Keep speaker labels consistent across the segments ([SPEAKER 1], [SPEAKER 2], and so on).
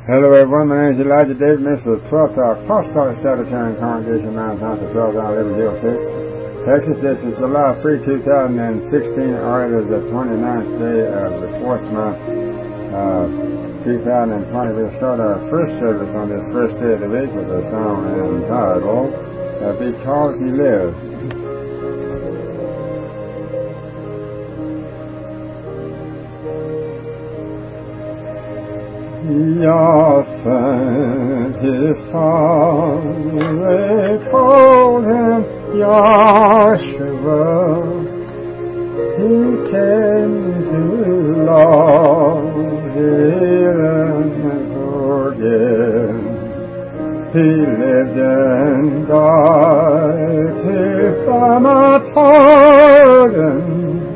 [SPEAKER 1] Hello everyone, my name is Elijah David, minister of the 12th Apostolic Sabbatarian Congregation, Mount House of 12 down Liberty Hill 6, Texas. This is July 3, 2016, or it is the 29th day of the 4th month, 2020. We'll start our first service on this first day of the week with a song entitled, Because He Lives. Yah sent His Son, they called Him Yahshua. He came to love, heal, and forgive. He lived and died to buy my pardon.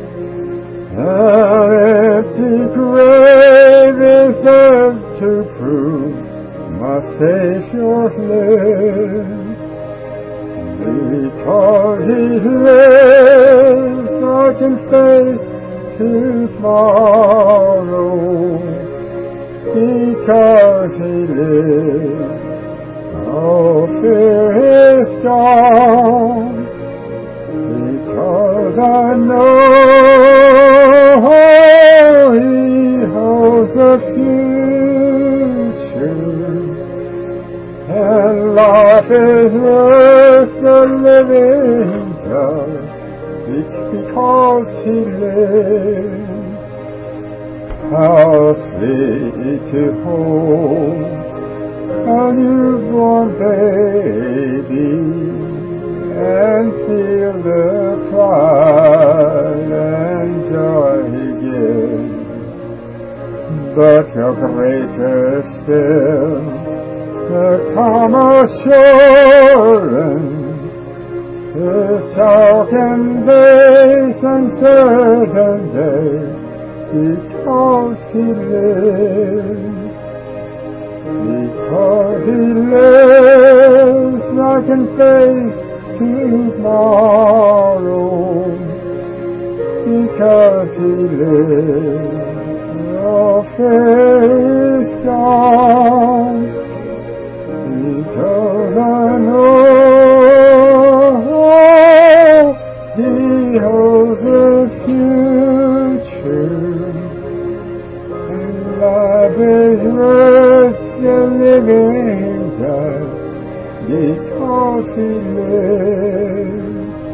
[SPEAKER 1] An empty grave is there to prove my Savior lives. Because He lives, I can face tomorrow. Because He lives, all fear is gone. Because I know He holds the future, and life is worth the living just because He lives. How sweet to hold a newborn baby and feel the pride and joy He gives. But how greater still the calm assurance His child can face uncertain day, because He lives. Because He lives, I can face tomorrow. Because He lives, all fear is gone. Because I know He holds the future, and life is worth the living just because He lives.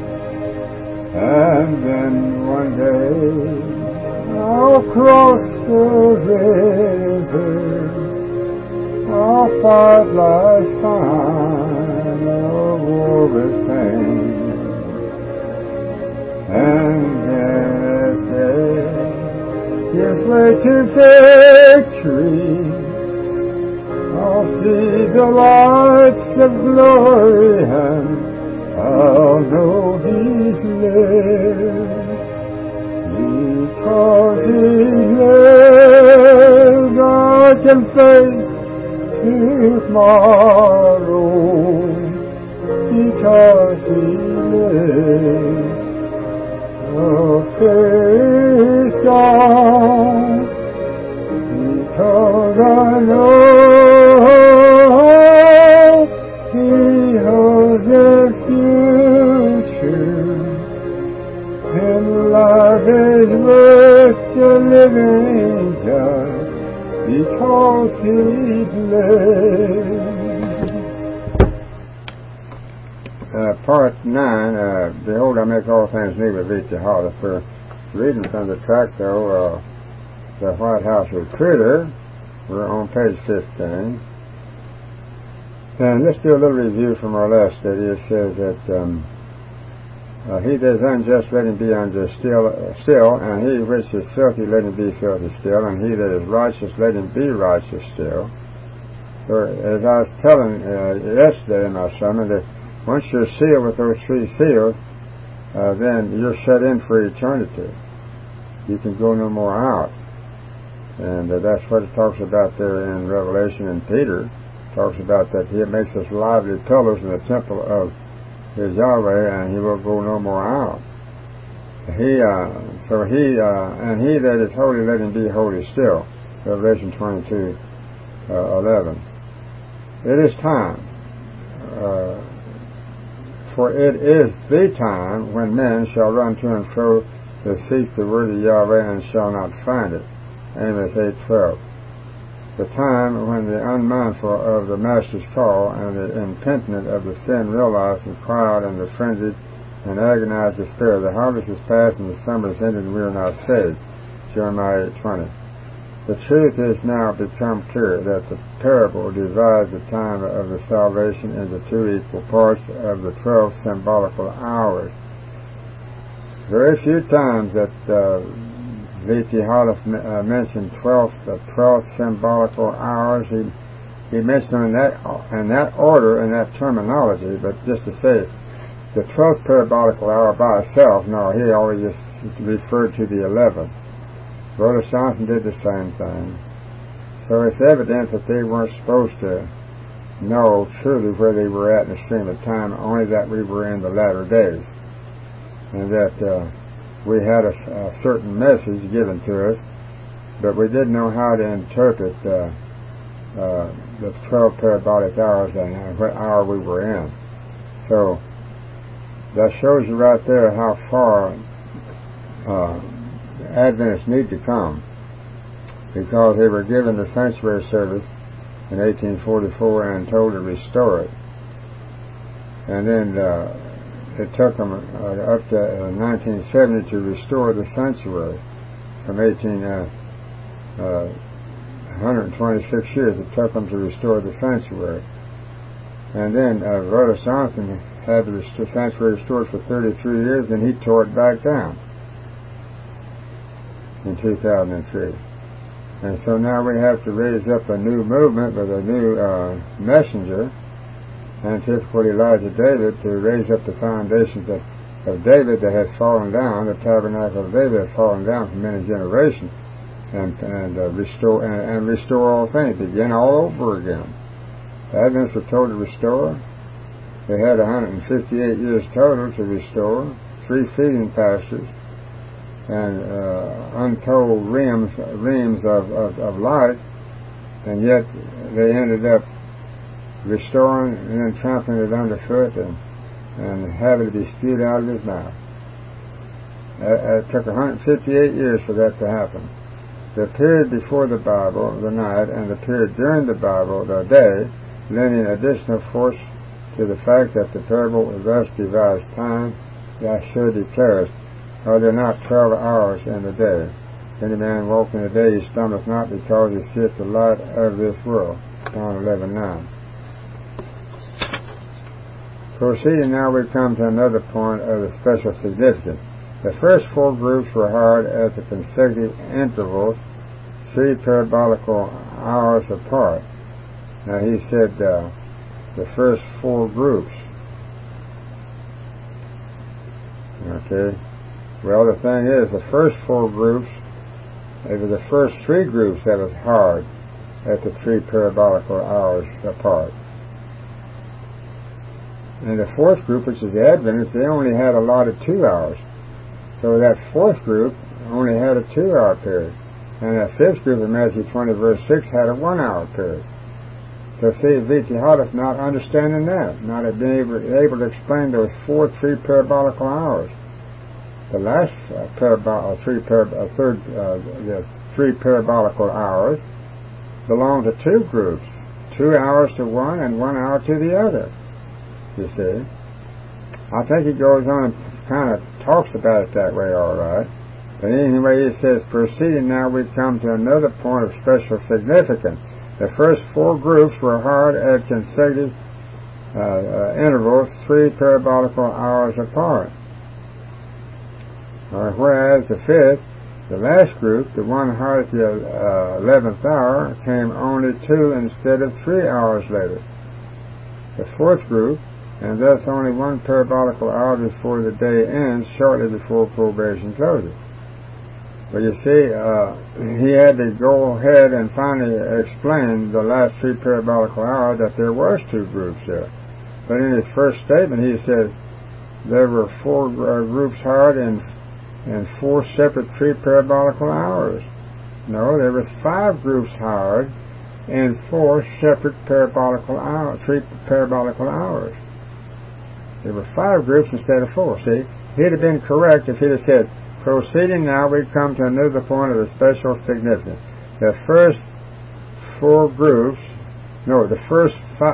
[SPEAKER 1] And then one day I'll cross the river, I'll fight life's final war with pain, and then as death gives way to victory, I'll see the lights of glory, and I'll know He lives. Because He lives, I can face tomorrow. Because He lives, all fear is gone. Because I know He holds the future, and life is worth the living just because He lives. Part 9, Behold, I make all things new with thee to halt. For reading from the tract, though, The White House Recruiter, we're on page 15. And let's do a little review from our last study. It says that he that is unjust, let him be unjust still, and he which is filthy, let him be filthy still, and he that is righteous, let him be righteous still. So, as I was telling yesterday in my sermon, that once you're sealed with those 3 seals, then you're shut in for eternity. You can go no more out. And that's what it talks about there in Revelation, and Peter talks about that He makes us lively pillars in the temple of His Yahweh, and He will go no more out. And he that is holy, let him be holy still. Revelation 22, 11. It is time, for it is the time when men shall run to and fro to seek the word of Yahweh and shall not find it. Amos 8:12. The time when the unmindful of the Master's call and the impenitent of the sin realize and cry out in the frenzied and agonized despair, the harvest is past and the summer is ended and we are not saved. Jeremiah 8:20. The truth is now become clear that the parable divides the time of the salvation into two equal parts of the 12 symbolical hours. Very few times that V.T. Holiff mentioned 12 symbolical hours. He mentioned them in that order, in that terminology, but just to say the 12th parabolical hour by itself, no, he always just referred to the 11th. Rhoda Johnson did the same thing. So it's evident that they weren't supposed to know truly where they were at in the stream of time, only that we were in the latter days. And that we had a certain message given to us, but we didn't know how to interpret the 12 parabolic hours and what hour we were in. So that shows you right there how far Adventists need to come, because they were given the sanctuary service in 1844 and told to restore it. And then it took them up to 1970 to restore the sanctuary. From 126 years it took them to restore the sanctuary. And then Rhoda Johnson had the sanctuary restored for 33 years, then he tore it back down in 2003. And so now we have to raise up a new movement with a new messenger, antithetical Elijah David, to raise up the foundations of David that has fallen down. The tabernacle of David has fallen down for many generations, and restore all things, begin all over again. The Adventists were told to restore. They had 158 years total to restore, 3 feeding pastures, and untold reams of light, and yet they ended up restoring and then trampling it underfoot and having it be spewed out of his mouth. It took 158 years for that to happen. The period before the Bible, the night, and the period during the Bible, the day, lending additional force to the fact that the parable thus divides time. Yahshua declares, are there not 12 hours in the day? If any man walk in the day, he stumbleth not, because he seeth the light of this world. John 11:9. Proceeding now, we come to another point of the special significance. The first 4 groups were hired at the consecutive intervals, 3 parabolical hours apart. Now he said the first 4 groups. Okay. Well, the thing is, the first 4 groups, they were the first 3 groups that was hired at the 3 parabolical hours apart. And the 4th group, which is the Adventists, they only had allotted 2 hours. So that 4th group only had a 2-hour period. And that 5th group in Matthew 20 verse 6 had a 1-hour period. So see, V.T. Holiff not understanding that, not being able to explain those 3 parabolical hours. The last 3 parabolical hours belong to 2 groups, 2 hours to one and 1 hour to the other. You see, I think he goes on and kind of talks about it that way, all right. But anyway, he says, proceeding now, we come to another point of special significance. The first 4 groups were hired at consecutive intervals, 3 parabolical hours apart. Whereas the 5th, the last group, the one hired at the 11th hour, came only 2 instead of 3 hours later. The 4th group, and thus only 1 parabolical hour before the day ends, shortly before probation closes. But you see, he had to go ahead and finally explain the last 3 parabolical hours that there was 2 groups there. But in his first statement, he said there were 4 groups hired in 4 separate 3 parabolical hours. No, there was 5 groups hired in 4 separate parabolical hours, 3 parabolical hours. There were 5 groups instead of 4, see? He'd have been correct if he'd have said, proceeding now, we come to another point of special significance. The first 4 groups, no, the first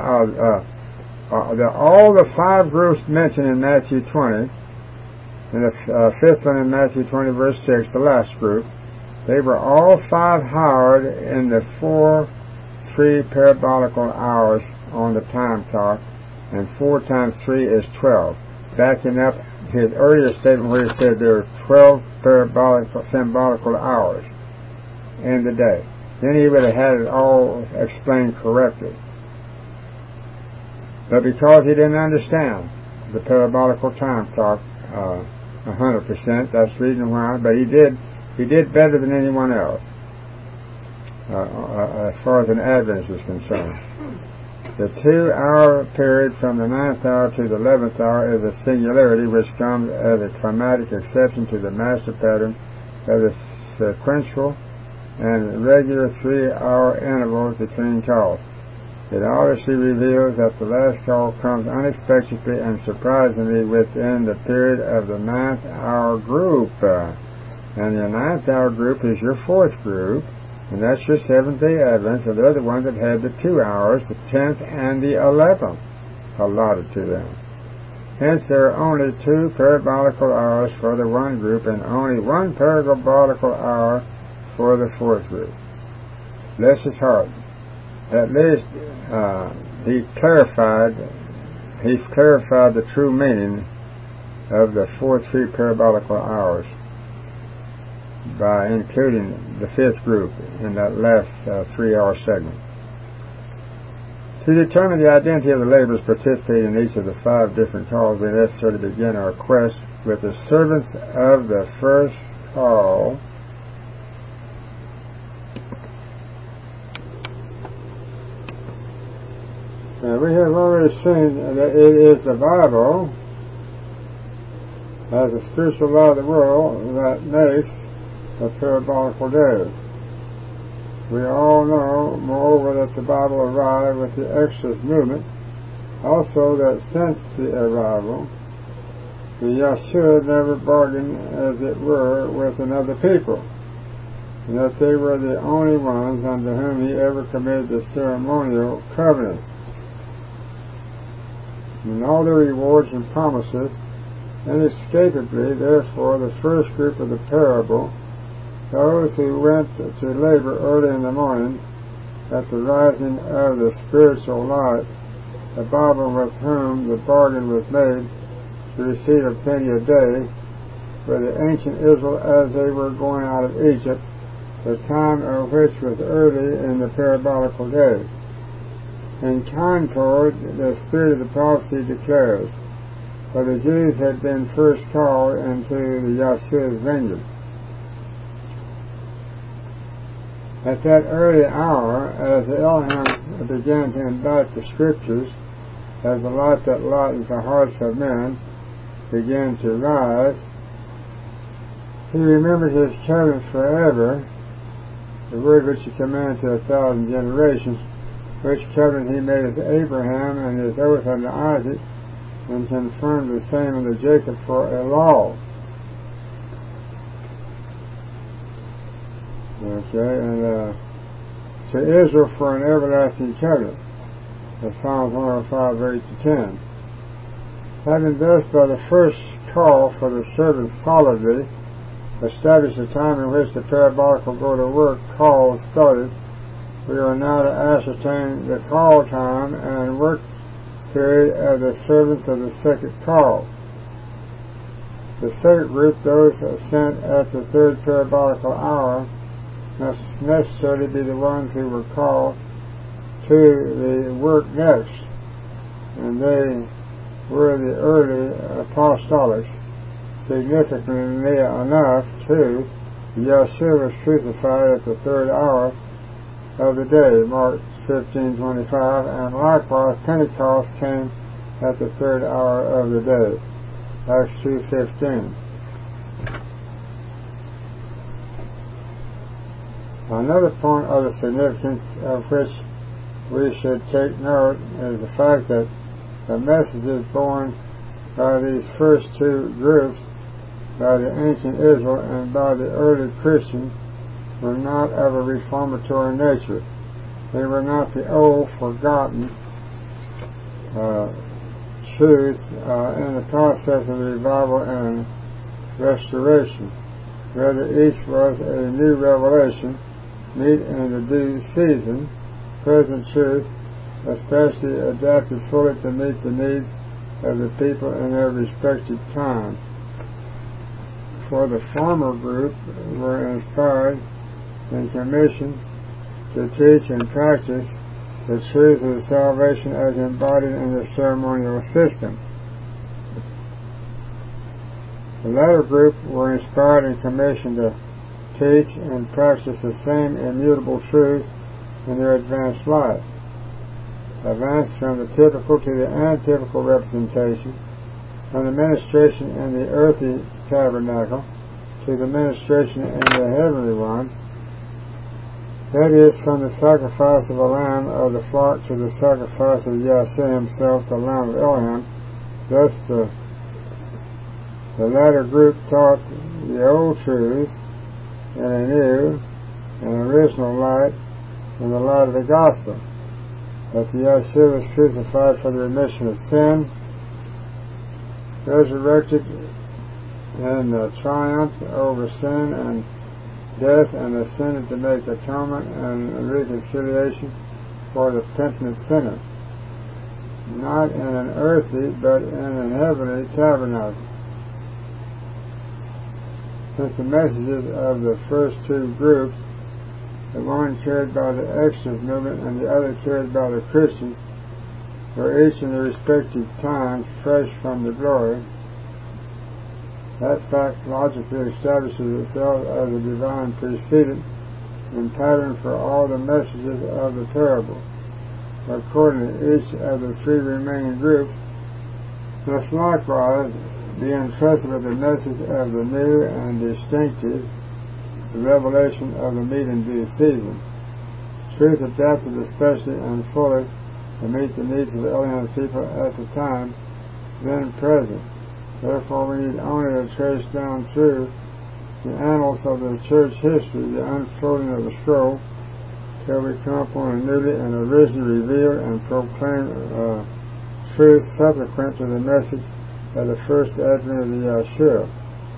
[SPEAKER 1] all the 5 groups mentioned in Matthew 20, and the 5th one in Matthew 20, verse 6, the last group, they were all 5 houred in the 3 parabolical hours on the time clock, and 4 times 3 is 12. Backing up his earlier statement where he said there are 12 symbolical hours in the day. Then he would have had it all explained correctly. But because he didn't understand the parabolical time clock 100%, that's the reason why. But he did better than anyone else as far as an Adventist is concerned. The 2-hour period from the 9th hour to the 11th hour is a singularity which comes as a climatic exception to the master pattern of the sequential and regular 3-hour intervals between calls. It obviously reveals that the last call comes unexpectedly and surprisingly within the period of the 9th hour group. And the 9th hour group is your 4th group, and that's your Seventh-day Adventists, and they're the ones that had the 2 hours, the 10th and the 11th, allotted to them. Hence, there are only 2 parabolical hours for the 1 group, and only 1 parabolical hour for the 4th group. Bless his heart. At least he clarified the true meaning of the 3 parabolical hours by including the 5th group in that last 3-hour segment. To determine the identity of the laborers participating in each of the 5 different calls, we necessarily begin our quest with the servants of the first call. We have already seen that it is the Bible, as a spiritual law of the world, that makes the parabolical day. We all know, moreover, that the Bible arrived with the Exodus movement, also that since the arrival, the Yahshua never bargained, as it were, with another people, and that they were the only ones unto whom he ever committed the ceremonial covenant. And all the rewards and promises, inescapably, therefore, the first group of the parable, those who went to labor early in the morning at the rising of the spiritual light, the Bible with whom the bargain was made to receive a penny a day, for the ancient Israel as they were going out of Egypt, the time of which was early in the parabolical day. In concord, the spirit of the prophecy declares, for the Jews had been first called into the Yahshua's vineyard. At that early hour, as Elohim began to indict the Scriptures, as the light that lightens the hearts of men began to rise, he remembered his covenant forever, the word which he commanded to 1,000 generations, which covenant he made with Abraham, and his oath unto Isaac, and confirmed the same unto Jacob for a law. Okay, and to Israel for an everlasting covenant. That's Psalms 105, 8-10. Having thus by the first call for the servants solidly established the time in which the parabolical go to work call started, we are now to ascertain the call time and work period of the servants of the second call. The second group, those sent at the 3rd parabolical hour, must necessarily be the ones who were called to the work next, and they were the early apostolics. Significantly enough, too, Yahshua was crucified at the 3rd hour of the day, Mark 15:25, and likewise Pentecost came at the 3rd hour of the day, Acts 2:15. Another point of the significance of which we should take note is the fact that the messages borne by these first two groups, by the ancient Israel and by the early Christians, were not of a reformatory nature. They were not the old, forgotten truths in the process of revival and restoration. Rather, each was a new revelation, meet in the due season, present truth, especially adapted fully to meet the needs of the people in their respective time. For the former group were inspired and commissioned to teach and practice the truths of salvation as embodied in the ceremonial system. The latter group were inspired and commissioned to teach and practice the same immutable truths in their advanced life. Advanced from the typical to the antypical representation, from the ministration in the earthly tabernacle to the ministration in the heavenly one, that is, from the sacrifice of a lamb of the flock to the sacrifice of Yahshua himself, the Lamb of Elohim. Thus the latter group taught the old truths in a new and original light, in the light of the gospel, that the Yahshua was crucified for the remission of sin, resurrected in triumph over sin and death, and ascended to make atonement and reconciliation for the penitent sinner, not in an earthly but in an heavenly tabernacle. Since the messages of the first two groups, the one carried by the Exodus movement and the other carried by the Christians, were each in their respective times fresh from the glory, that fact logically establishes itself as a divine precedent and pattern for all the messages of the parable. Accordingly, each of the three remaining groups must likewise be entrusted with the message of the new and distinctive, the revelation of the meet in due season, truth adapted especially and fully to meet the needs of the alien people at the time then present. Therefore, we need only to trace down through the annals of the church history the unfolding of the scroll till we come upon a newly and originally revealed and proclaimed truth subsequent to the message of the first advent of the Yahshua.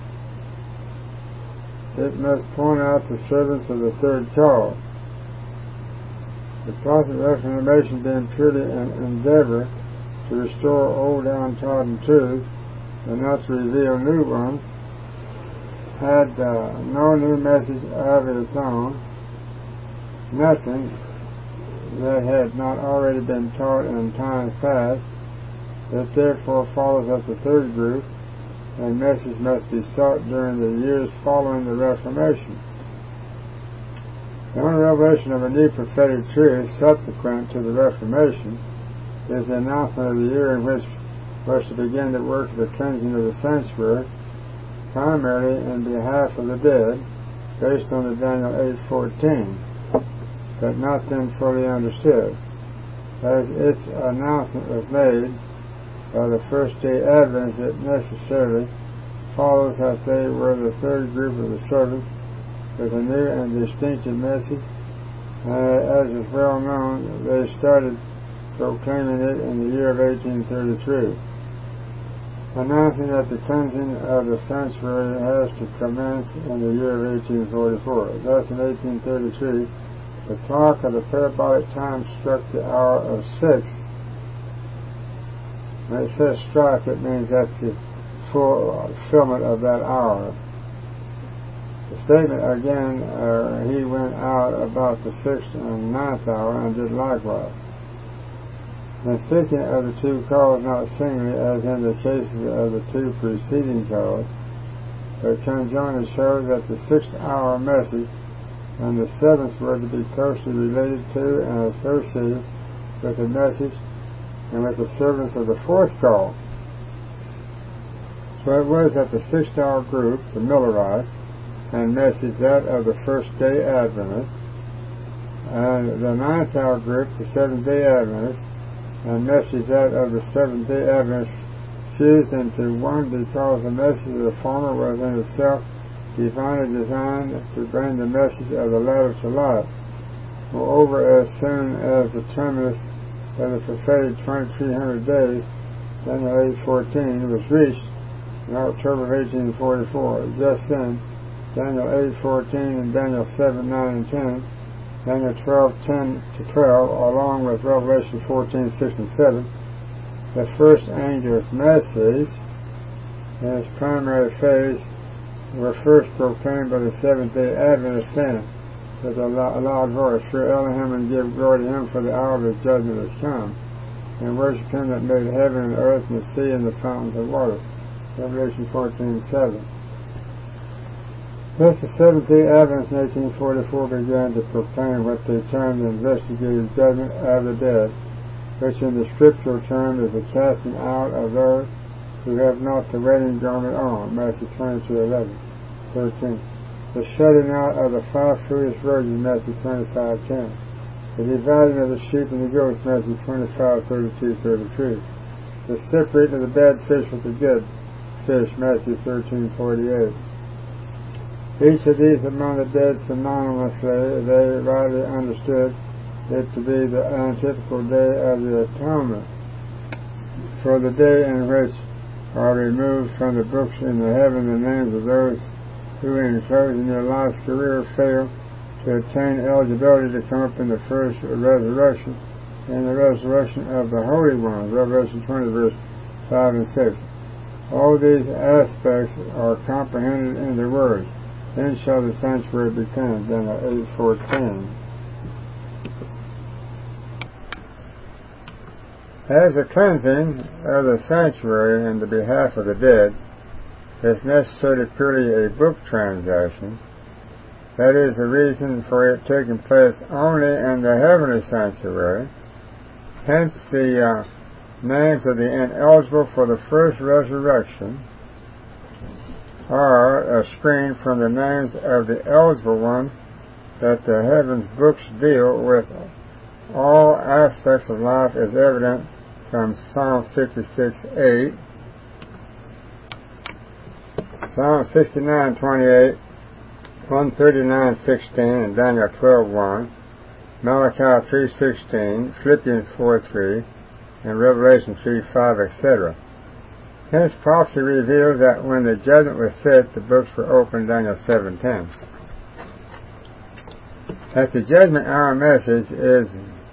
[SPEAKER 1] It must point out the servants of the third call. The prophet Reformation being purely an endeavor to restore old downtrodden truths and not to reveal new ones, had no new message of its own, nothing that had not already been taught in times past. It therefore follows that the third group and message must be sought during the years following the Reformation. The only revelation of a new prophetic truth subsequent to the Reformation is the announcement of the year in which was to begin the work of the cleansing of the sanctuary, primarily in behalf of the dead, based on the Daniel 8:14, but not then fully understood, as its announcement was made by the first day Adventists. It necessarily follows that they were the third group of the servants with a new and distinctive message, as is well known. They started proclaiming it in the year of 1833, announcing that the cleansing of the sanctuary has to commence in the year of 1844. Thus, in 1833, the clock of the parabolic time struck the hour of 6. When it says strike, it means that's the fulfillment of that hour. The statement again, he went out about the 6th and 9th hour and did likewise. And speaking of the two calls, not singly as in the cases of the two preceding calls, but conjointly shows that the 6th hour message and the 7th were to be closely related to and associated with the message and with the servants of the 4th call. So it was that the 6th hour group, the Millerites, and message that of the first-day Adventists, and the ninth hour group, the Seventh-day Adventists, and message that of the Seventh-day Adventists, fused into one because the message of the former was in itself divinely designed to bring the message of the latter to life. Moreover, as soon as the terminus of the prophetic 2300 days, Daniel 8:14, was reached in October of 1844, just then, Daniel 8:14 and Daniel 7:9 and 10, Daniel 12:10-12, along with Revelation 14:6 and 7, the first angel's message in its primary phase were first proclaimed by the Seventh-day Adventists, saying with a loud voice, "Fear Elohim and give glory to him, for the hour of his judgment has come, and worship him that made heaven and earth and the sea and the fountains of water." Revelation 14:7. Thus the Seventh-day Adventists in 1844 began to proclaim what they termed the investigative judgment of the dead, which in the scriptural term is the casting out of those who have not the wedding garment on, Matthew 22:11-13. The shutting out of the 5 foolish virgins, Matthew 25:10. The dividing of the sheep and the goats, Matthew 25:32-33. The separating of the bad fish with the good fish, Matthew 13:48. Each of these among the dead synonymously, they rightly understood it to be the antithetical day of the atonement, for the day in which are removed from the books in the heaven the names of those who in closing their life's career fail to attain eligibility to come up in the first resurrection and the resurrection of the holy ones, Revelation 20 verse 5 and 6. All these aspects are comprehended in the words, "Then shall the sanctuary be cleansed," Daniel 8:14. As the cleansing of the sanctuary in the behalf of the dead is necessarily purely a book transaction, that is the reason for it taking place only in the heavenly sanctuary. Hence the names of the ineligible for the first resurrection are screened from the names of the eligible ones, that the heavens books deal with all aspects of life is evident from Psalm 56:8, Psalm 69:28, 139:16, and Daniel 12:1, Malachi 3:16, Philippians 4:3, and Revelation 3:5, etc. Hence prophecy reveals that when the judgment was set, the books were opened, Daniel 7:10. As the judgment hour message is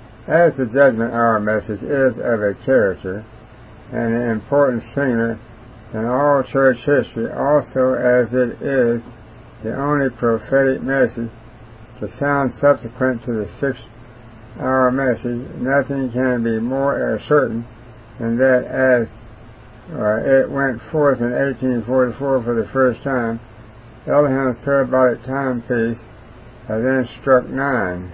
[SPEAKER 1] of a character and an important singer in all church history, also as it is the only prophetic message to sound subsequent to the 6th-hour message, nothing can be more certain than that as it went forth in 1844 for the first time, Elohim's parabolic timepiece then struck 9.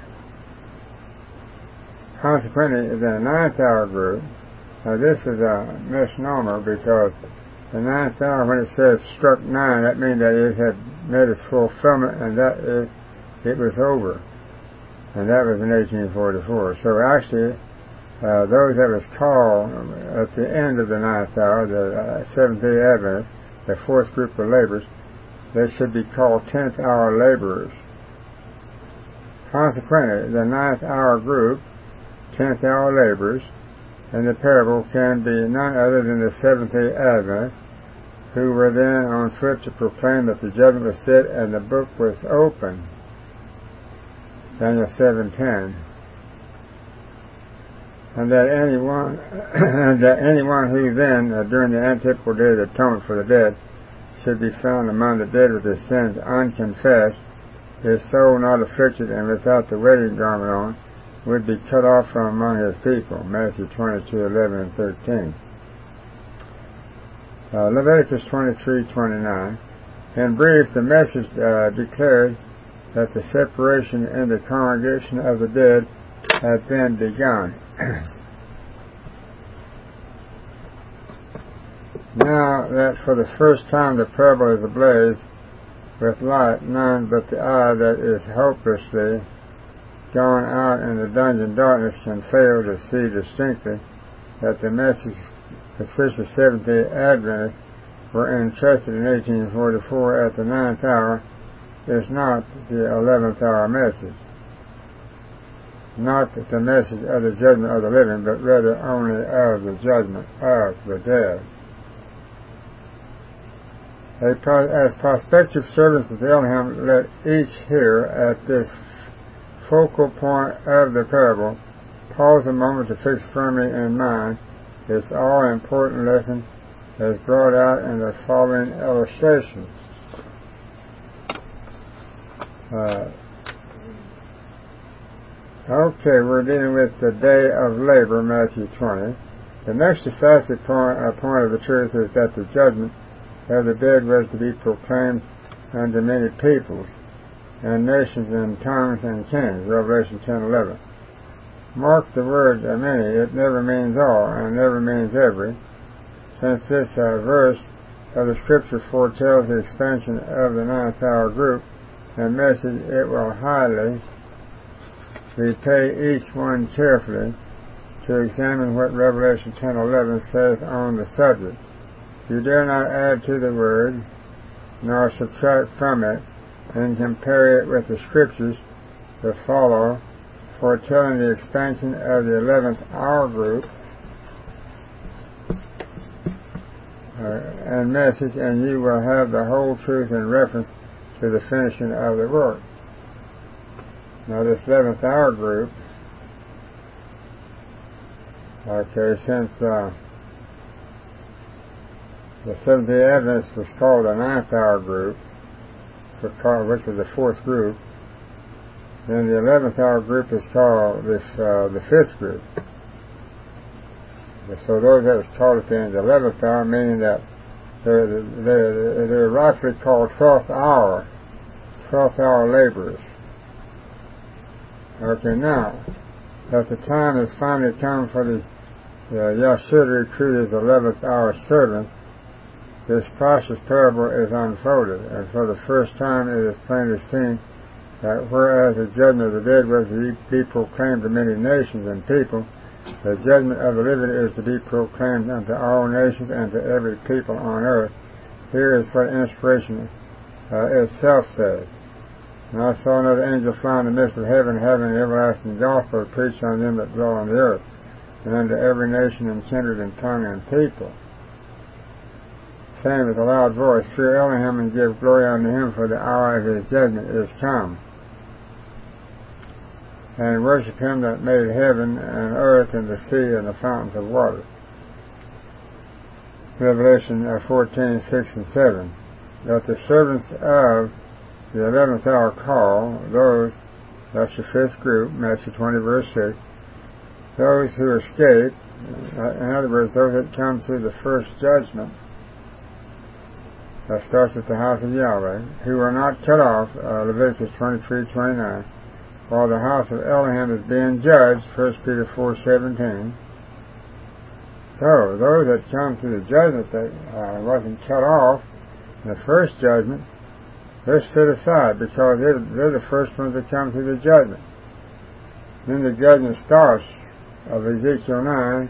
[SPEAKER 1] Consequently, the 9th hour group, this is a misnomer because the 9th hour, when it says struck 9, that means that it had made its fulfillment and that it was over. And that was in 1844. So actually, those that was called at the end of the 9th hour, the Seventh-day Adventists, the 4th group of laborers, they should be called 10th hour laborers. Consequently, the 9th hour group, 10th hour laborers, in the parable can be none other than the Seventh-day Adventists, who were then on foot to proclaim that the judgment was set and the book was open, Daniel 7:10. And that anyone who then, during the antithetical day of the atonement for the dead, should be found among the dead with his sins unconfessed, his soul not afflicted, and without the wedding garment on, would be cut off from among his people, Matthew 22:11 and 13. Leviticus 23:29. In brief, the message declared that the separation in the congregation of the dead had been begun. Now that for the first time the parable is ablaze, with light, none but the eye that is hopelessly gone out in the dungeon darkness can fail to see distinctly that the message with which the Seventh-day Adventists were entrusted in 1844 at the 9th hour is not the 11th hour message, not the message of the judgment of the living, but rather only of the judgment of the dead. As prospective servants of Elohim, let each here at this focal point of the parable pause a moment to fix firmly in mind its all-important lesson as brought out in the following illustration. Okay, we're dealing with the day of labor, Matthew 20. The next decisive point of the truth is that the judgment of the dead was to be proclaimed unto many peoples and nations and tongues and kings, Revelation 10:11. Mark the word many, it never means all, and never means every, since this verse of the Scripture foretells the expansion of the 9th hour group and message. It will highly repay each one carefully to examine what Revelation 10:11 says on the subject. You dare not add to the word, nor subtract from it, and compare it with the Scriptures that follow, foretelling the expansion of the 11th hour group and message, and you will have the whole truth in reference to the finishing of the work. Now this 11th hour group, since the Seventh-day Adventist was called the 9th hour group, which was the 4th group, then the 11th hour group is called the 5th group. So those that was called at the end of the 11th hour, meaning that they're rightfully called 12th hour laborers. Okay, now that the time has finally come for the Yahshua to recruit his 11th hour servants, this priceless parable is unfolded, and for the first time it is plainly seen that whereas the judgment of the dead was to be proclaimed to many nations and people, the judgment of the living is to be proclaimed unto all nations and to every people on earth. Here is what inspiration itself says. And I saw another angel fly in the midst of heaven, having an everlasting gospel to preach unto them that dwell on the earth, and unto every nation and kindred and tongue and people, saying with a loud voice, Fear Elohim and give glory unto him, for the hour of his judgment is come. And worship him that made heaven and earth and the sea and the fountains of water. Revelation 14:6 and 7. That the servants of the 11th hour call, that's the 5th group, Matthew 20 verse 6, those who escape, in other words, those that come through the first judgment, that starts at the house of Yahweh, who are not cut off, Leviticus 23:29, while the house of Elohim is being judged, 1 Peter 4:17. So, those that come to the judgment that wasn't cut off in the first judgment, they're set aside because they're the first ones that come to the judgment. Then the judgment starts of Ezekiel 9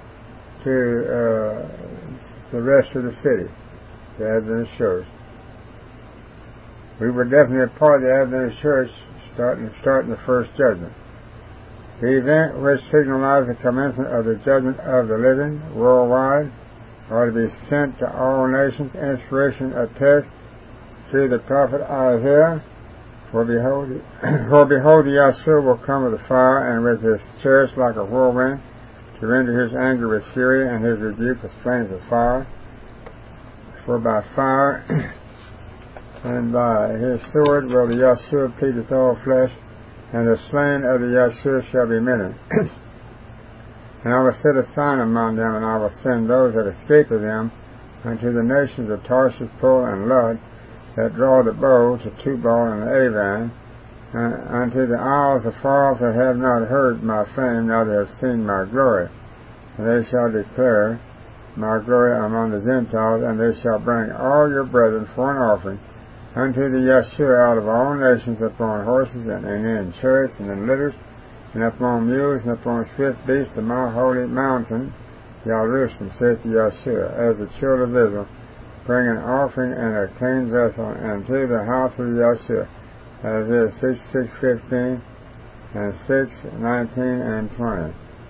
[SPEAKER 1] to the rest of the city, the Adventist Church. We were definitely a part of the Adventist Church starting the first judgment. The event which signalized the commencement of the judgment of the living worldwide are to be sent to all nations. Inspiration attests through the prophet Isaiah, for behold, the Yahshua will come with a fire and with his chariots like a whirlwind, to render his anger with fury and his rebuke with flames of fire. For by fire and by his sword will the Yahshua plead with all flesh, and the slain of the Yahshua shall be many. And I will set a sign among them, and I will send those that escape of them unto the nations of Tarshish, Pul, and Lud, that draw the bow to Tubal and Avan, unto the isles afar off that have not heard my fame, neither have seen my glory. And they shall declare my glory among the Gentiles, and they shall bring all your brethren for an offering unto the Yeshua out of all nations, upon horses, and in chariots, and in litters, and upon mules, and upon swift beasts, to my holy mountain, Jerusalem, saith the Yeshua, as the children of Israel bring an offering and a clean vessel unto the house of Yeshua, as is 6:15 and 6:19 and 20.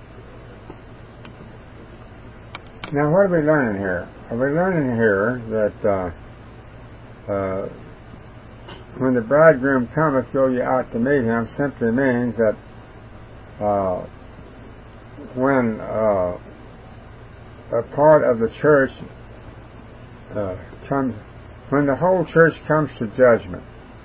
[SPEAKER 1] Now, what are we learning here? We're learning here that when the bridegroom cometh, go ye out to meet him, simply means that when a part of the church when the whole church comes to judgment.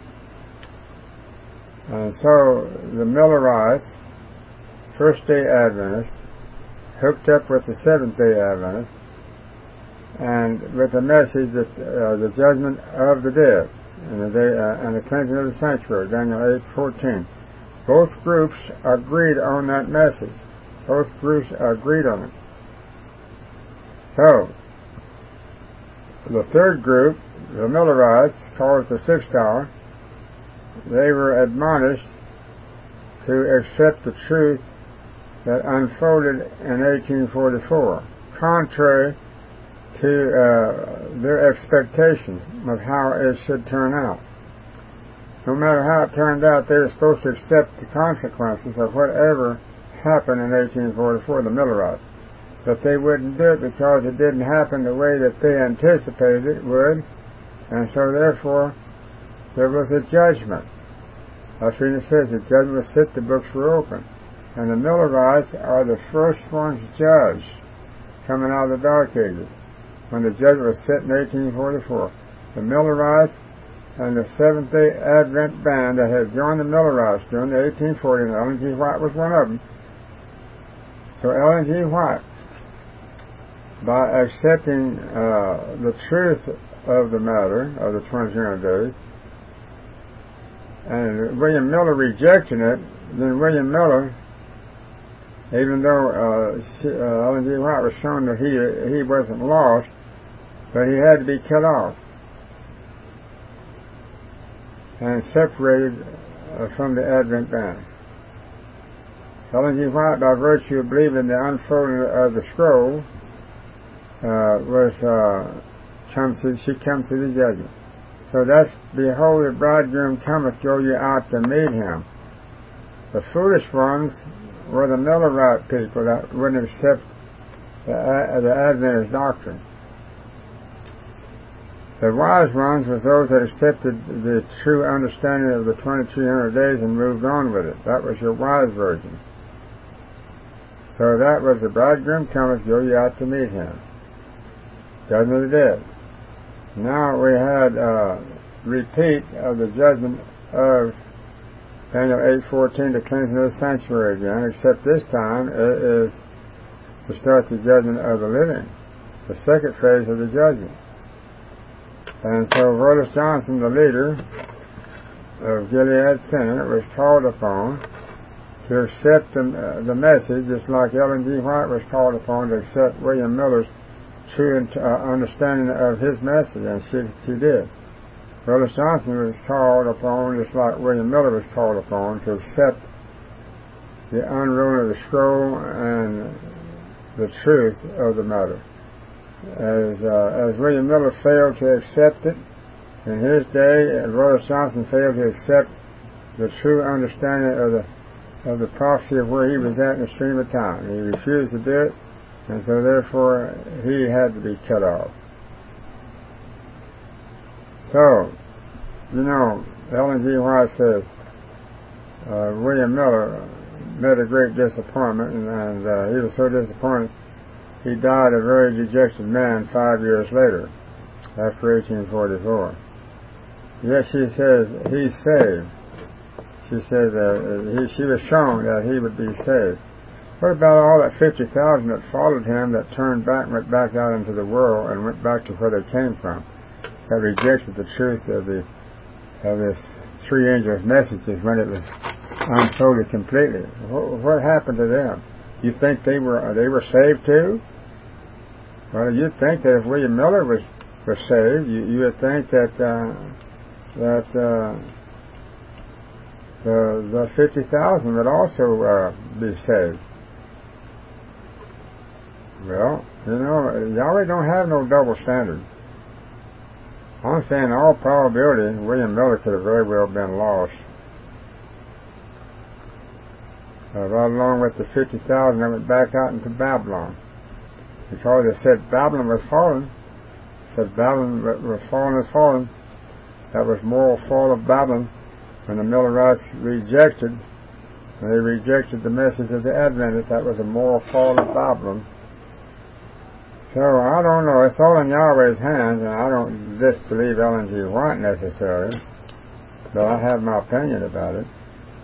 [SPEAKER 1] And so the Millerites, First-day Adventists, hooked up with the Seventh-day Adventists, and with the message that the judgment of the dead and the cleansing of the sanctuary, Daniel 8:14. Both groups agreed on that message. Both groups agreed on it. So, the third group, the Millerites, called it the Sixth Hour, they were admonished to accept the truth that unfolded in 1844, contrary to their expectations of how it should turn out. No matter how it turned out, they were supposed to accept the consequences of whatever happened in 1844, the Millerites. But they wouldn't do it because it didn't happen the way that they anticipated it would, and so therefore there was a judgment. That's what it says, the judgment was set, the books were open. And the Millerites are the first ones judged coming out of the Dark Ages, when the judgment was set in 1844. The Millerites and the Seventh-day Advent band that had joined the Millerites during the 1840s, and Ellen G. White was one of them. So Ellen G. White, by accepting the truth of the matter of the 2300 days, and William Miller rejecting it, then William Miller, even though Ellen G. White was shown that he wasn't lost, but he had to be cut off and separated from the Advent band. Ellen G. White, by virtue of believing the unfolding of the scroll, she comes to the judgment. So that's, behold, the bridegroom cometh, go ye out to meet him. The foolish ones were the Millerite people that wouldn't accept the Adventist doctrine. The wise ones was those that accepted the true understanding of the 2300 days and moved on with it. That was your wise version. So that was the bridegroom cometh, go ye out to meet him. Judgment of the dead. Now we had repeat of the judgment of Daniel 8:14, the cleansing of the sanctuary again, except this time it is to start the judgment of the living, the second phase of the judgment. And so Rhodes Johnson, the leader of Gilead Synod, was called upon to accept the message, just like Ellen G. White was called upon to accept William Miller's true understanding of his message, and she did. Rhodes Johnson was called upon, just like William Miller was called upon, to accept the unrolling of the scroll and the truth of the matter. As William Miller failed to accept it in his day, Rhodes Johnson failed to accept the true understanding of the prophecy of where he was at in the stream of time. He refused to do it, and so therefore he had to be cut off. So, Ellen G. White says William Miller met a great disappointment, and he was so disappointed he died a very dejected man 5 years later, after 1844. Yes, she says he's saved. She said she was shown that he would be saved. What about all that 50,000 that followed him, that turned back, went back out into the world, and went back to where they came from, that rejected the truth of the three angels' messages when it was unfolded completely? What happened to them? You think they were saved too? Well, you'd think that if William Miller was saved, you would think that that the 50,000 would also be saved. Well, Yahweh don't have no double standard. I'm saying in all probability, William Miller could have very well been lost. Right along with the 50,000 that went back out into Babylon. Because they said Babylon was fallen. Said Babylon was fallen. That was moral fall of Babylon when the Millerites rejected. When they rejected the message of the Adventists, that was a moral fall of Babylon. So, I don't know. It's all in Yahweh's hands, and I don't disbelieve Ellen G. White necessarily, but I have my opinion about it.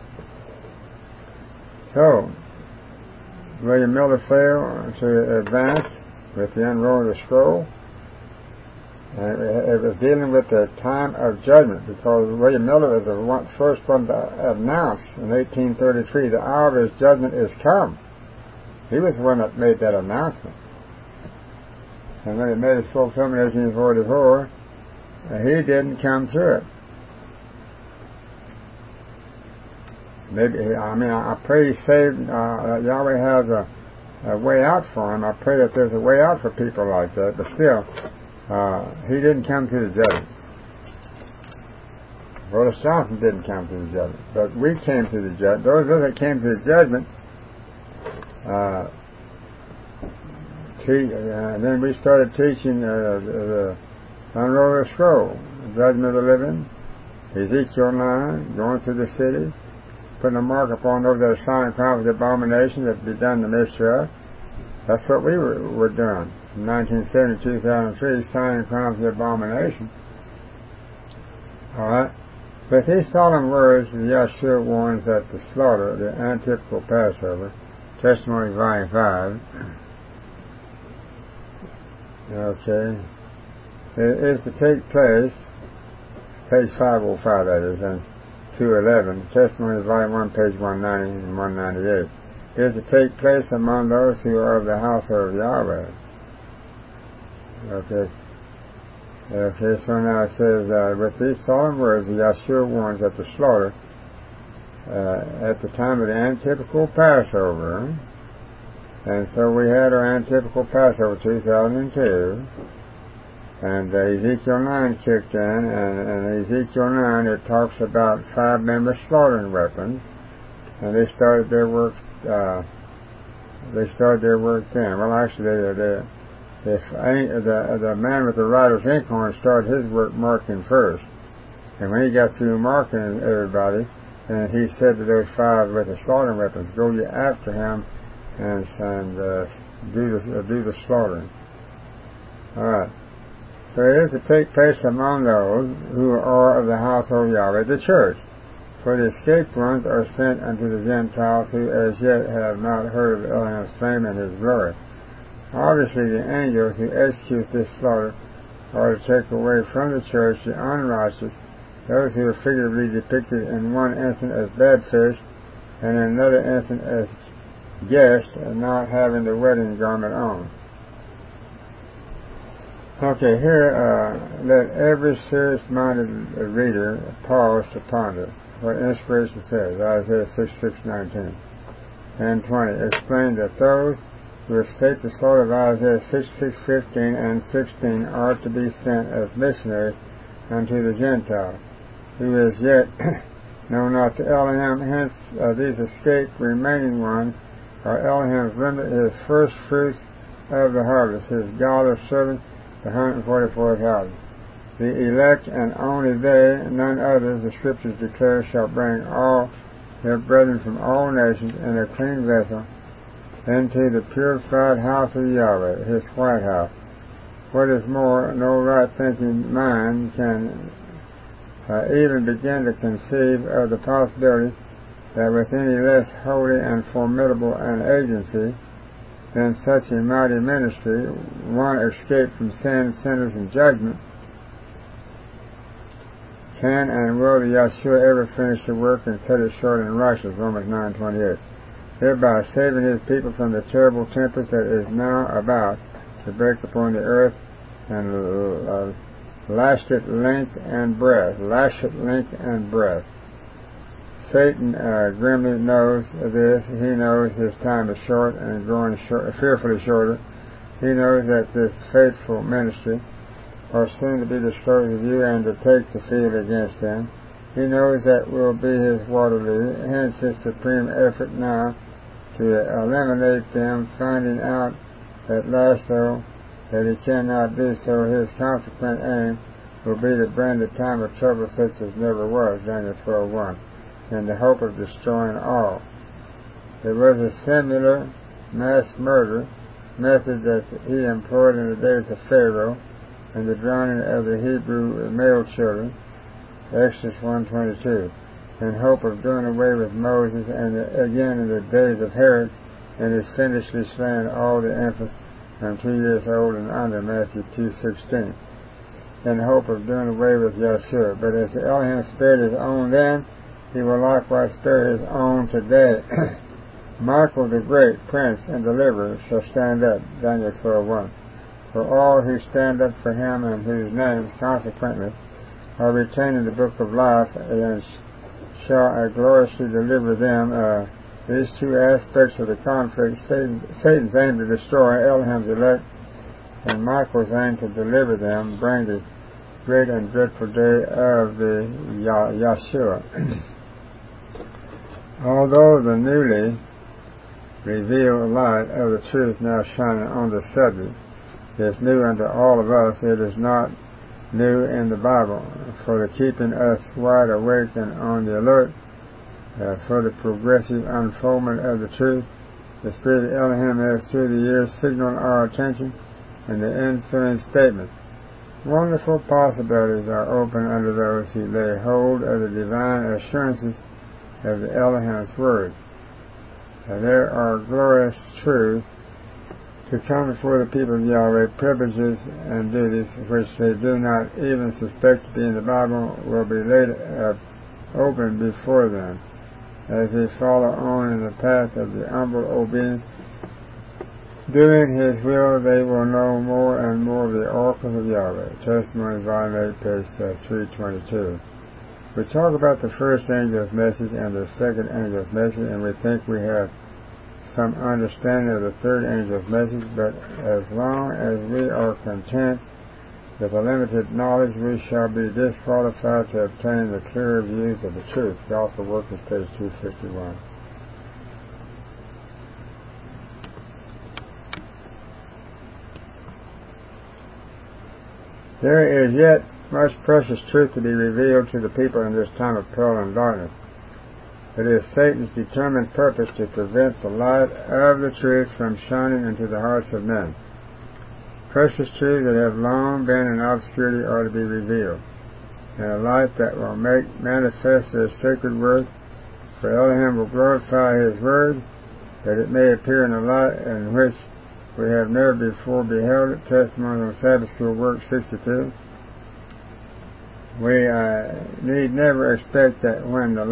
[SPEAKER 1] So, William Miller failed to advance with the unrolling of the scroll. And it was dealing with the time of judgment, because William Miller was the first one to announce in 1833, the hour of his judgment is come. He was the one that made that announcement. And when he made his fulfillment in 1844, he didn't come through it. I pray he saved, Yahweh has a way out for him. I pray that there's a way out for people like that, but still, he didn't come to the judgment. Brother Johnson didn't come to the judgment, but we came to the judgment. Those of us that came to the judgment, and then we started teaching the unroll of the scroll, judgment of the living, Ezekiel 9, going through the city, putting a mark upon those that are signing crimes of abomination that be done to Israel. That's what we were doing. In 1970, 2003, signing crimes of abomination. Alright? With these solemn words, Yahshua warns that the slaughter, the antitypical Passover, Testimony Volume 5, is to take place, page 505 that is, and 211, Testimony Volume 1, page 190 and 198, is to take place among those who are of the household of Yahweh. So now it says, with these solemn words, Yahshua warns that the slaughter at the time of the antitypical Passover, and so we had our antitypical Passover 2002, and Ezekiel 9 kicked in, and Ezekiel 9, it talks about 5 members slaughtering weapons, and they started their work then. Well, actually, the man with the writer's inkhorn started his work marking first. And when he got through marking everybody, and he said to those 5 with the slaughtering weapons, go ye after him and do the slaughtering. Alright. So it is to take place among those who are of the household of Yahweh, the church. For the escaped ones are sent unto the Gentiles who as yet have not heard of Elohim's fame and his glory. Obviously, the angels who execute this slaughter are to take away from the church the unrighteous, those who are figuratively depicted in one instant as bad fish, and in another instant as guests, and not having the wedding garment on. Okay, here, let every serious-minded reader pause to ponder what inspiration says, Isaiah 6:19 and 20. Explain that those who escape the slaughter of Isaiah 6:15 and 16 are to be sent as missionaries unto the Gentiles, who as yet know not the Elohim. Hence, these escaped remaining ones are Elohim's limit, his first fruits of the harvest, his God of servants, the 144,000. The elect, and only they, none others, the Scriptures declare, shall bring all their brethren from all nations in a clean vessel into the purified house of Yahweh, his white house. What is more, no right-thinking mind can even begin to conceive of the possibility that with any less holy and formidable an agency than such a mighty ministry, one escaped from sin, sinners, and judgment, can and will the Yahshua ever finish the work and cut it short in righteousness, Romans 9:28, thereby saving his people from the terrible tempest that is now about to break upon the earth and lasheth length and breadth. Satan grimly knows this. He knows his time is short and growing fearfully shorter. He knows that this faithful ministry are soon to be disclosed of you and to take the field against them. He knows that will be his Waterloo, hence his supreme effort now to eliminate them, finding out at last, though, that he cannot do so. His consequent aim will be to bring the time of trouble such as never was, Daniel 12:1, in the hope of destroying all. It was a similar mass murder method that he employed in the days of Pharaoh and the drowning of the Hebrew male children, Exodus 1:22, in hope of doing away with Moses, and again in the days of Herod, and his fiendishly slaying all the infants from 2 years old and under, Matthew 2:16, in hope of doing away with Yeshua. But as Elohim spared his own then, he will likewise spare his own today. Michael the great prince and deliverer shall stand up, Daniel 12:1. For all who stand up for him and whose names consequently are retained in the book of life, and shall gloriously deliver them. These two aspects of the conflict, Satan's aim to destroy Elohim's elect and Michael's aim to deliver them, bring the great and dreadful day of the Yeshua. Although the newly revealed light of the truth now shining on the subject is new unto all of us, it is not new in the Bible, for the keeping us wide awake and on the alert for the progressive unfoldment of the truth. The Spirit of Elohim has through the years signaled our attention in the ensuing statement. Wonderful possibilities are open unto those who lay hold of the divine assurances of the Elohim's Word. There are glorious truths to come before the people of Yahweh, privileges and duties which they do not even suspect to be in the Bible will be laid open before them. As they follow on in the path of the humble obedience, doing His will, they will know more and more of the oracles of Yahweh. Testimony, Volume 8, page 322. We talk about the first angel's message and the second angel's message, and we think we have some understanding of the third angel's message, but as long as we are content with a limited knowledge, we shall be disqualified to obtain the clearer views of the truth. Gospel Workers, page 251. There is yet much precious truth to be revealed to the people in this time of peril and darkness. It is Satan's determined purpose to prevent the light of the truth from shining into the hearts of men. Precious truths that have long been in obscurity are to be revealed, and a light that will make manifest their sacred worth. For Elohim will glorify His Word, that it may appear in a light in which we have never before beheld it. Testimony on Sabbath School Work 62. We need never expect that when the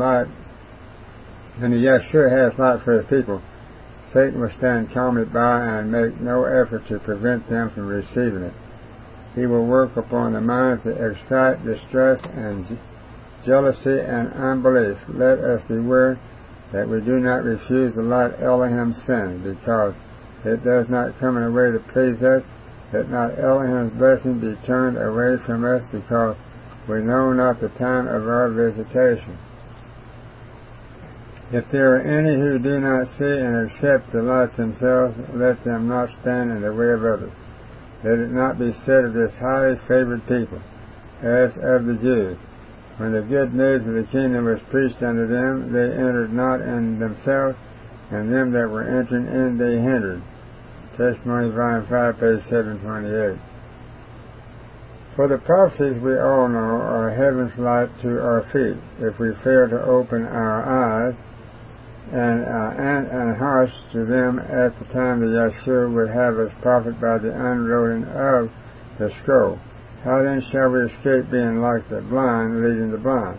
[SPEAKER 1] Yeshua has light for His people, Satan will stand calmly by and make no effort to prevent them from receiving it. He will work upon the minds that excite distress and jealousy and unbelief. Let us beware that we do not refuse the light Elohim sends, because it does not come in a way to please us. Let not Elohim's blessing be turned away from us, because we know not the time of our visitation. If there are any who do not see and accept the light themselves, let them not stand in the way of others. Let it not be said of this highly favored people, as of the Jews, when the good news of the kingdom was preached unto them, they entered not in themselves, and them that were entering in they hindered. Testimony, Volume 5, page 728. For the prophecies we all know are heaven's light to our feet. If we fail to open our eyes and hearts to them at the time that Yeshua would have us profit by the unrolling of the scroll, how then shall we escape being like the blind leading the blind?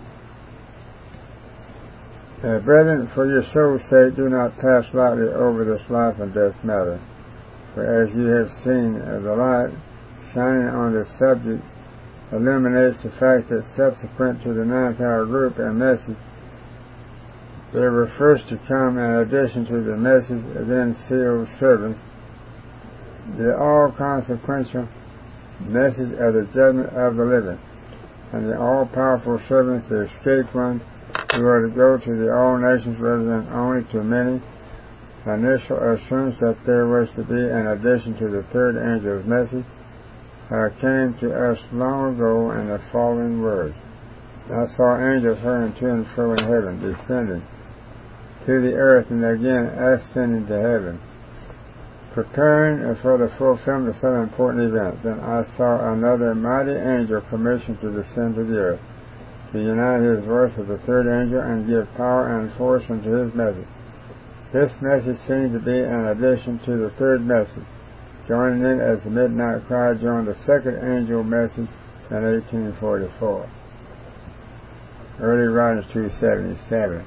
[SPEAKER 1] Brethren, for your soul's sake, do not pass lightly over this life and death matter. For as you have seen the light shining on the subject illuminates the fact that subsequent to the ninth hour group and message, there were first to come, in addition to the message, then sealed servants, the all-consequential message of the judgment of the living, and the all-powerful servants, the escaped ones, who are to go to the all nations rather than only to many. Initial assurance that there was to be an addition to the third angel's message came to us long ago in the following words. I saw angels hurrying to and fro in heaven, descending to the earth and again ascending to heaven, preparing for the fulfillment of some important event. Then I saw another mighty angel commissioned to descend to the earth, to unite his voice with the third angel and give power and force unto his message. This message seemed to be an addition to the third message, joining in as the midnight cry joined the second angel message in 1844. Early writings 277.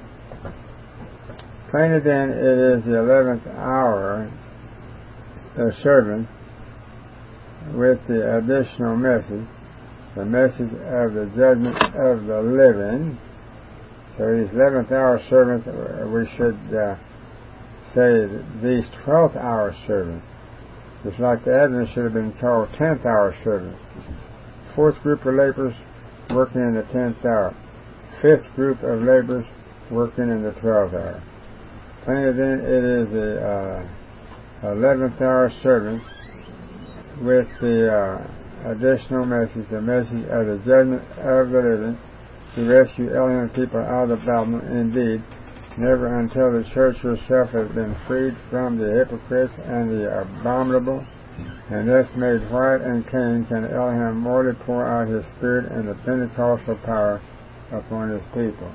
[SPEAKER 1] Plainly then, it is the 11th hour servant with the additional message, the message of the judgment of the living. So these 11th hour servants, we should say these 12th hour servants. It's like the Advent should have been called 10th hour servants. Fourth group of laborers working in the 10th hour. Fifth group of laborers working in the 12th hour. Plainly then, it is the 11th hour servants with the additional message, the message of the judgment of the living, to rescue alien people out of Babylon. Indeed, never until the church herself has been freed from the hypocrites and the abominable, and thus made white and clean, can Elohim morally pour out his Spirit and the Pentecostal power upon his people.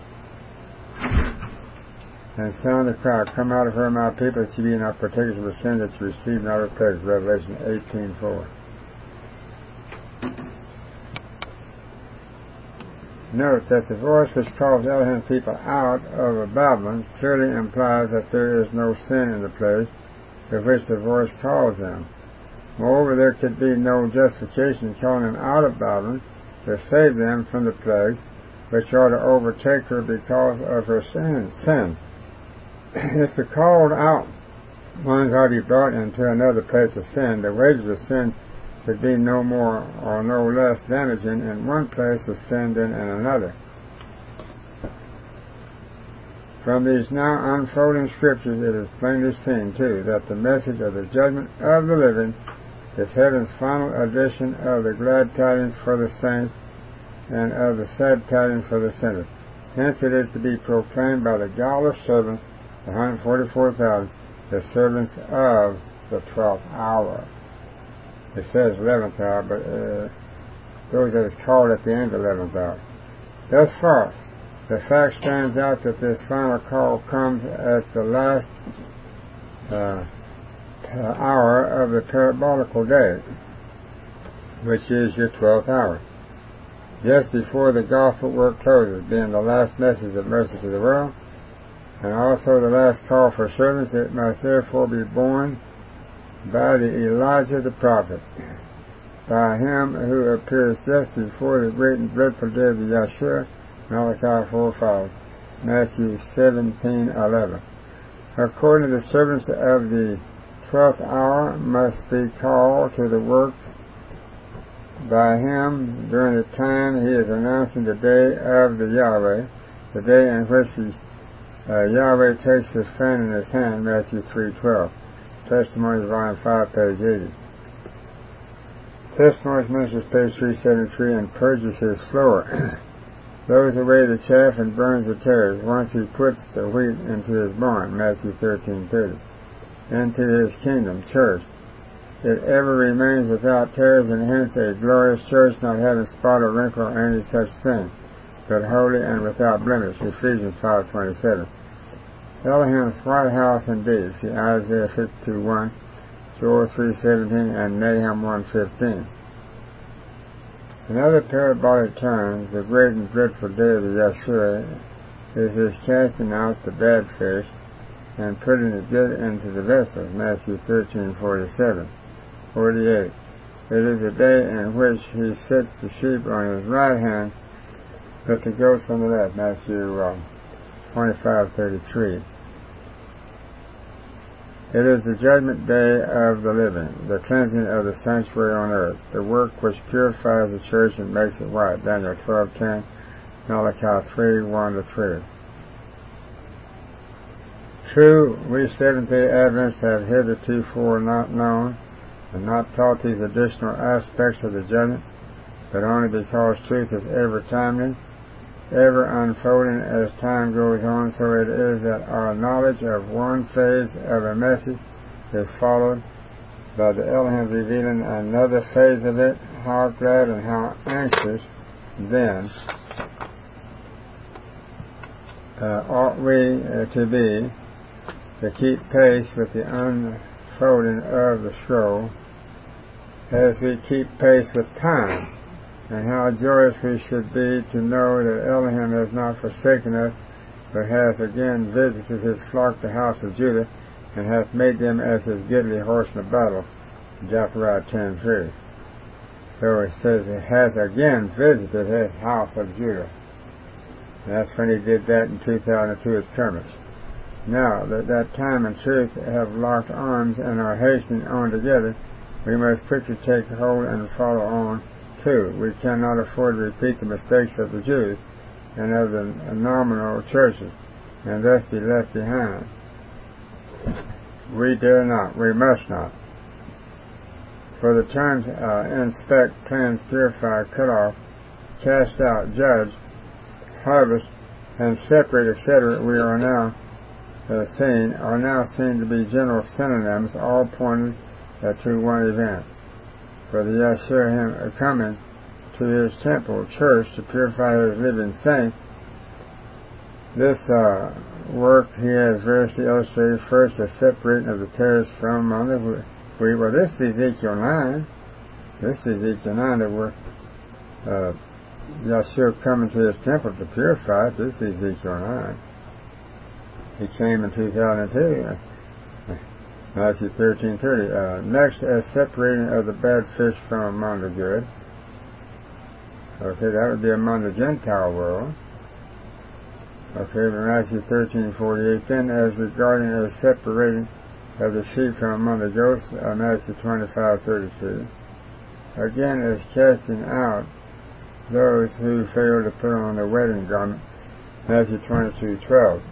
[SPEAKER 1] And sound the cry, come out of her, my people, that ye be not partakers of the sin that ye receive not of plagues. Revelation 18:4. Note that the voice which calls Elohim's people out of Babylon clearly implies that there is no sin in the place with which the voice calls them. Moreover, there could be no justification in calling them out of Babylon to save them from the plague which ought to overtake her because of her sins. If the called out ones are to be brought into another place of sin, the wages of sin could be no more or no less damaging in one place of sin than in another. From these now unfolding scriptures it is plainly seen, too, that the message of the judgment of the living is heaven's final edition of the glad tidings for the saints and of the sad tidings for the sinners. Hence it is to be proclaimed by the godless servants, the 144,000, the servants of the 12th hour. It says 11th hour, but those that is called at the end of the 11th hour. Thus far, the fact stands out that this final call comes at the last hour of the parabolical day, which is your 12th hour, just before the gospel work closes, being the last message of mercy to the world, and also the last call for servants. It must therefore be borne by the Elijah the prophet, by him who appears just before the great and dreadful day of the Yeshua, Malachi 4:5, Matthew 17:11. According to the servants of the 12th hour must be called to the work by him during the time he is announcing the day of the Yahweh, the day in which Yahweh takes his fan in his hand, Matthew 3:12. Testimonies, Volume 5, page 80. Testimonies, Ministers, page 373, and purges his floor, blows away the chaff and burns the tares, once he puts the wheat into his barn, Matthew 13:30, into his kingdom, church. It ever remains without tares, and hence a glorious church, not having spot or wrinkle or any such thing, but holy and without blemish, Ephesians 5:27. Elohim's White House indeed, see Isaiah 52:1, Joel 3:17, and Nahum 1:15. In other parabolic terms, the great and dreadful day of the Yeshua is his casting out the bad fish and putting the good into the vessels, Matthew 13:47, 48. It is a day in which he sits the sheep on his right hand, but the goats on the left. Matthew 25:33. It is the judgment day of the living, the cleansing of the sanctuary on earth, the work which purifies the church and makes it white. Daniel 12:10, Malachi 3:1-3. True, we Seventh-day Adventists have heretofore not known and not taught these additional aspects of the judgment, but only because truth is ever timely, ever unfolding as time goes on, so it is that our knowledge of one phase of a message is followed by the Elohim revealing another phase of it. How glad and how anxious then ought we to be to keep pace with the unfolding of the scroll as we keep pace with time. And how joyous we should be to know that Elohim has not forsaken us, but hath again visited his flock, the house of Judah, and hath made them as his goodly horsemen of battle. Zechariah 10:3. So it says it has again visited his house of Judah. And that's when he did that in 2002 at Kermit. Now that that time and truth have locked arms and are hastening on together, we must quickly take hold and follow on. We cannot afford to repeat the mistakes of the Jews and of the nominal churches, and thus be left behind. We dare not, we must not. For the terms inspect, cleanse, purify, cut off, cast out, judge, harvest, and separate, etc., we are now seen to be general synonyms, all pointing to one event. For the Yahshua him coming to his temple, church, to purify his living saints. This work he has variously illustrated. First, the separating of the tares from among the wheat. Well, this is Ezekiel 9. This is Ezekiel 9 that we're Yahshua coming to his temple to purify it. This is Ezekiel 9. He came in 2002. Matthew 13:30. Next, as separating of the bad fish from among the good. Okay, that would be among the Gentile world. Okay, but Matthew 13:48. Then, as regarding as separating of the sheep from among the goats. Matthew 25:32. Again, as casting out those who fail to put on the wedding garment. Matthew 22:12.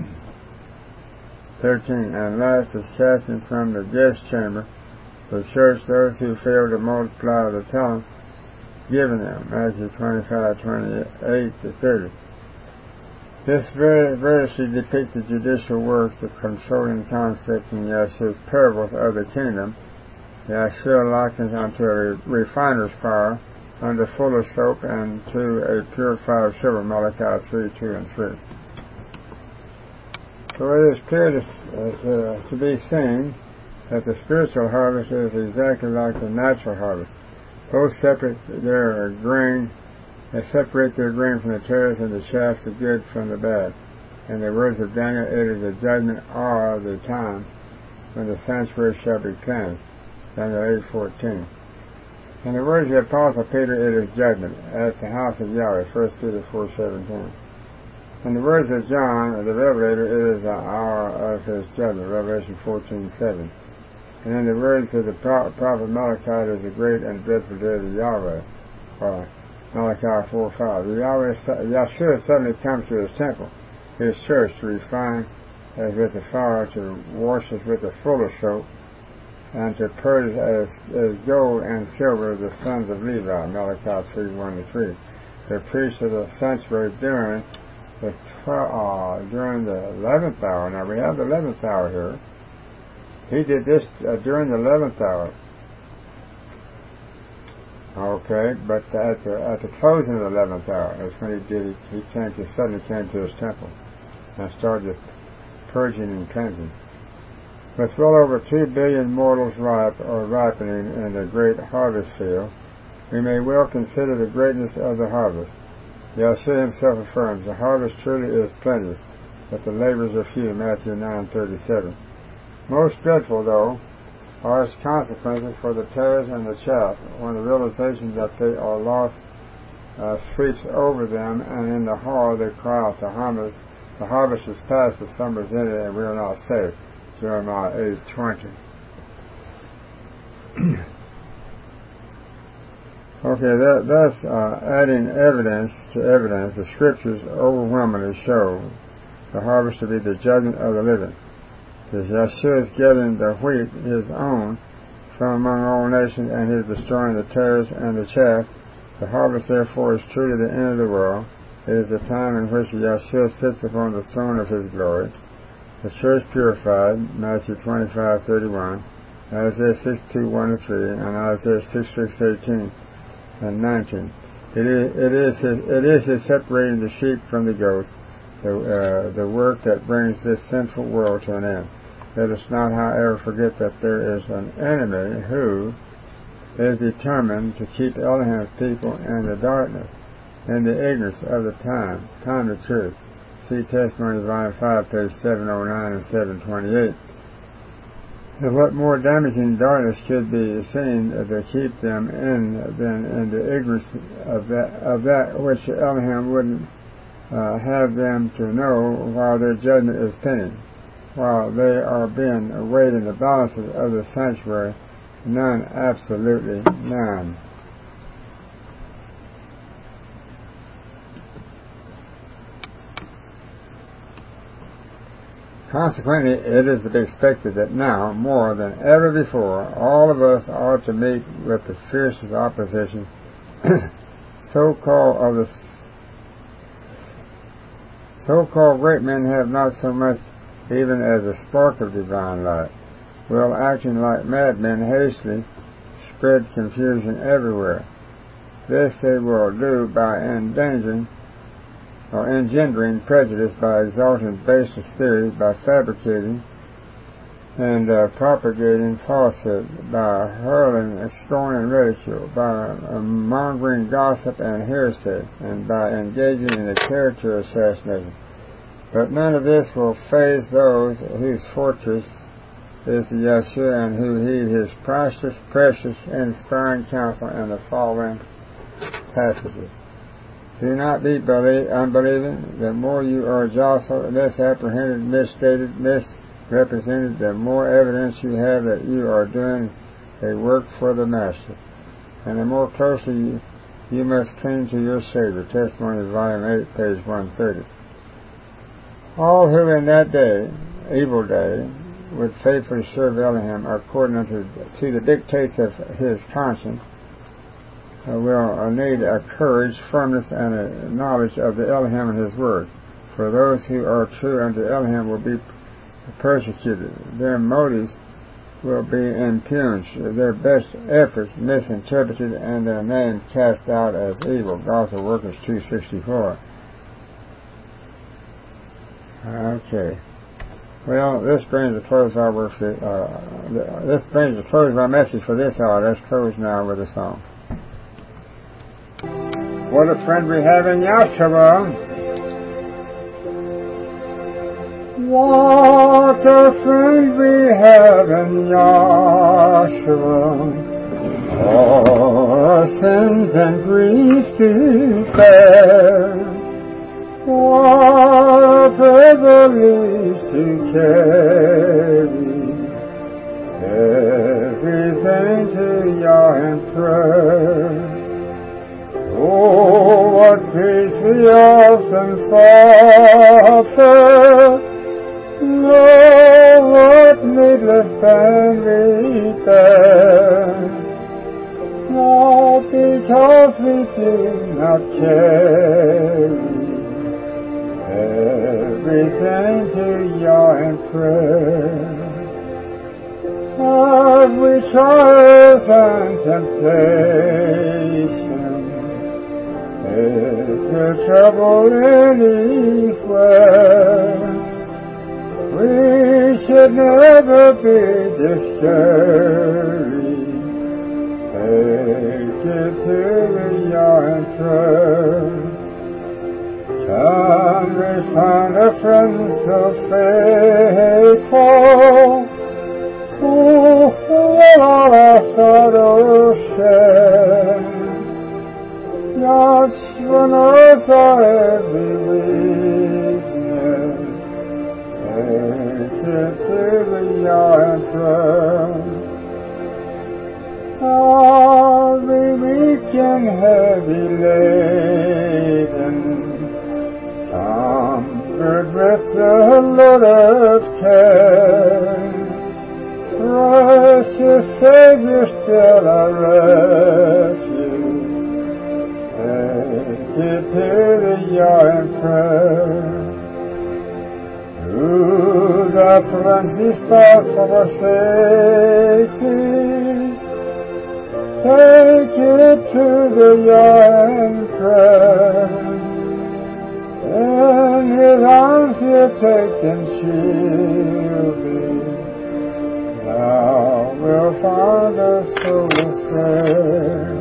[SPEAKER 1] 13. And last is casting from the guest chamber, the church, those who fail to multiply the talent given them. Matthew 25:28-30. This variously depicts the judicial works, the controlling concept in Yahshua's parables of the kingdom. Yahshua likens unto a refiner's fire, unto fuller's soap, and to a purifier of silver. Malachi 3:2-3. So it is clear to be seen that the spiritual harvest is exactly like the natural harvest. Both separate their grain. They separate their grain from the tares and the chaff, the good from the bad. In the words of Daniel, it is the judgment hour of the time when the sanctuary shall be cleansed. Daniel 8:14. In the words of the Apostle Peter, it is judgment at the house of Yahweh. 1 Peter 4:17. In the words of John, the Revelator, it is the hour of his judgment, Revelation 14:7. And in the words of the prophet Malachi, it is the great and dreadful day of Yahweh, Malachi 4:5. Yahshua suddenly comes to his temple, his church, to refine as with the fire, to wash as with the fuller soap, and to purge as gold and silver the sons of Levi, Malachi 3:1-3. The priest of the sanctuary during the 11th hour. Now we have the 11th hour here. He did this during the 11th hour. Okay, but at the closing of the 11th hour, that's when he did it. He suddenly came to his temple and started purging and cleansing. With well over 2 billion mortals ripening in the great harvest field, we may well consider the greatness of the harvest. Yahshua himself affirms, the harvest truly is plenty, but the labors are few. Matthew 9:37. Most dreadful, though, are its consequences for the tares and the chaff, when the realization that they are lost sweeps over them, and in the horror they cry out, the harvest is past, the summer is ended, and we are not safe. Jeremiah 8:20. Okay, thus adding evidence to evidence, the scriptures overwhelmingly show the harvest to be the judgment of the living. Because Yeshua is gathering the wheat, his own, from among all nations, and he is destroying the tares and the chaff. The harvest, therefore, is truly the end of the world. It is the time in which Yeshua sits upon the throne of his glory. The church purified, Matthew 25:31, Isaiah 62:1-3, and Isaiah 66:18 and 19. It is his separating the sheep from the goats, the work that brings this sinful world to an end. Let us not, however, forget that there is an enemy who is determined to keep Elohim's people in the darkness, in the ignorance of the time of truth. See Testimony Volume 5, page 709 and 728. And what more damaging darkness could be seen to keep them than in the ignorance of that which Elohim wouldn't have them to know while their judgment is pending, while they are being weighed in the balances of the sanctuary? None, absolutely none. Consequently, it is to be expected that now, more than ever before, all of us are to meet with the fiercest opposition so-called great men have not so much even as a spark of divine light, will, acting like madmen, hastily spread confusion everywhere. This they will do by engendering prejudice, by exalting baseless theories, by fabricating and propagating falsehood, by hurling scorn and ridicule, by mongering gossip and hearsay, and by engaging in a character assassination. But none of this will faze those whose fortress is the Yeshua, and who heed his precious, inspiring counsel in the following passages. Do not be unbelieving. The more you are jostled, misapprehended, misstated, misrepresented, the more evidence you have that you are doing a work for the Master. And the more closely you must cling to your Savior. Testimony, Volume 8, page 130. All who in that day, evil day, would faithfully serve Elohim according to the dictates of his conscience, will need a courage, firmness, and a knowledge of the Elohim and his word. For those who are true unto Elohim will be persecuted. Their motives will be impugned, their best efforts misinterpreted, and their name cast out as evil. Gospel Workers 2:64. Okay. Well, this brings the close of our message for this hour. Let's close now with a song. What a friend we have in Yahshua. What a friend we have in Yahshua. All our sins and griefs to bear. What privilege to carry everything to Yah in prayer. Oh, what grace we often forfeit. Lord, what needless pain we bear. Not because we do not carry everything to Yah in prayer. Have we trials and temptation? Is there trouble anywhere? We should never be discouraged. Take it to the Yah in prayer. Can we find a friend so faithful? Oh, all our sorrows share. Joshua knows our every weakness. Take it to the yard throne. All the weak and heavy laden, comfort with the load of care. Precious Savior, still our refuge. Take it to the yard prayer. Through the friendly spot for forsaking, take it to the yard prayer. In His arms He'll take and shield thee. Thou wilt find the solace there.